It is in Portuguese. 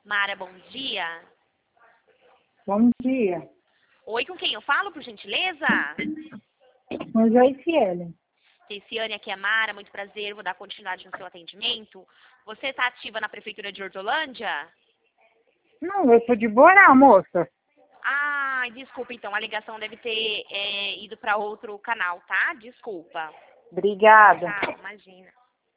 Mara, bom dia. Bom dia. Oi, com quem eu falo, por gentileza? Com Joiciele. Ticiane, aqui é Mara, muito prazer, vou dar continuidade no seu atendimento. Você está ativa na Prefeitura de Hortolândia? Não, eu sou de Borá, moça. Ah, desculpa, então, a ligação deve ter ido para outro canal, tá? Desculpa. Obrigada. Tchau, imagina.